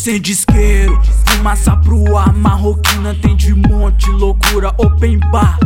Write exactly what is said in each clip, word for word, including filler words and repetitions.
Acende isqueiro, fumaça pro ar, marroquina tem de monte, loucura, open bar.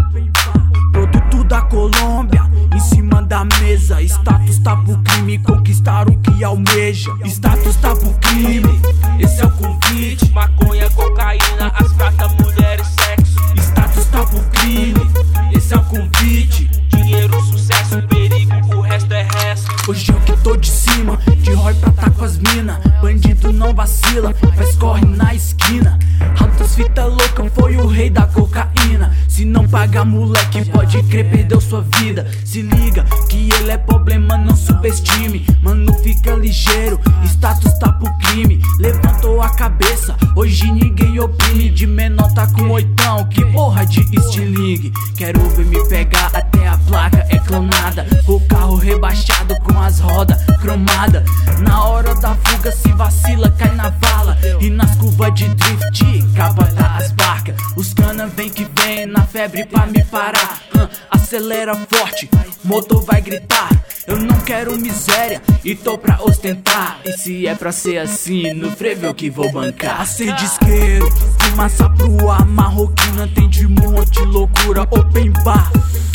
Produto da Colômbia, em cima da mesa. Status tá pro crime, conquistar o que almeja. Status tá pro crime, esse é o convite. Maconha, cocaína, as pratas, mulheres, sexo. Status tá pro crime, esse é o convite. Dinheiro, sucesso, perigo, o resto é resto. Hoje eu que tô de cima, de Roy pra tá com as mina. Bandido não vacila, faz corre na esquina. Altas fita louca, foi o rei da cocaína. Se não pagar moleque, pode crer, perdeu sua vida. Se liga, que ele é problema, não subestime. Mano, fica ligeiro, status tá pro crime. Levantou a cabeça, hoje ninguém oprime. De menor tá com oitão, que porra de estilingue. Quero ver me pegar até a placa é clonada. O carro rebaixado com as rodas cromada. Na hora da fuga se vacila, cai na vala. E nas curvas de drift, capota as barcas. Os cana vem que vem na febre pra me parar. hum, Acelera forte, motor vai gritar. Eu não quero miséria e tô pra ostentar. E se é pra ser assim, no frevo que vou bancar. Acende isqueiro, fumaça pro ar, marroquina tem de monte, loucura, open bar.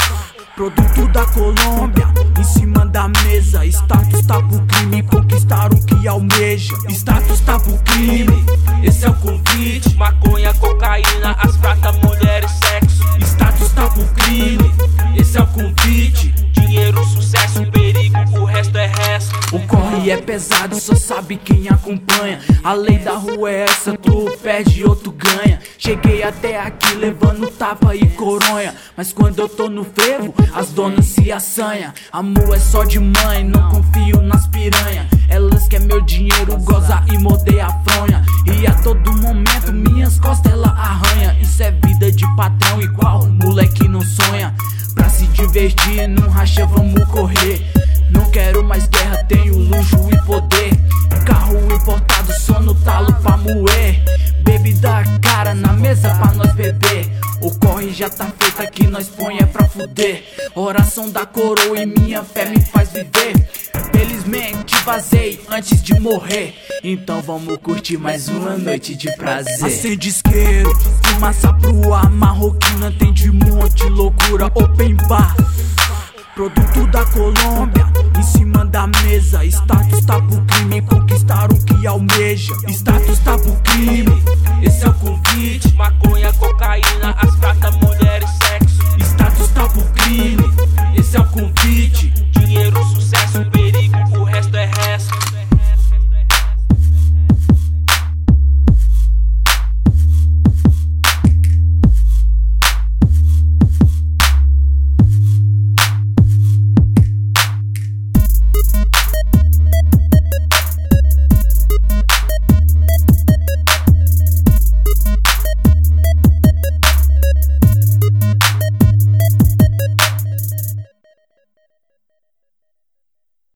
Produto da Colômbia, em cima da mesa. Status tá pro crime, conquistar o que almeja. Status tá pro crime, esse é o convite. Maconha, cocaína, as pratas, mulheres, sexo. Status tá pro crime, esse é o convite. Dinheiro, sucesso, perigo, o resto é resto. O corre é pesado, só sabe quem acompanha. A lei da rua é essa, tu perde, outro ganha. Cheguei até aqui levando tapa e coronha. Mas quando eu tô no frevo, as donas se assanha. Amor é só de mãe, não confio nas piranha. Elas quer meu dinheiro, goza e morder a fronha. E a todo momento minhas costas ela arranha. Isso é vida de patrão igual moleque não sonha. Pra se divertir, num racha vamos correr. Não quero mais guerra, tenho luxo e poder. Carro importado, só no talo pra moer. Bebida cara na mesa pra nós beber. O corre já tá feito aqui, nós põe é pra fuder. Oração da coroa e minha fé me faz viver. Felizmente vazei antes de morrer. Então vamos curtir mais uma noite de prazer. Acende isqueiro, fumaça pro ar, marroquina tem de monte, loucura, open bar. Produto da Colômbia, em cima da mesa. Status tá pro crime, conquistar o que almeja. Status tá pro crime, esse é o convite.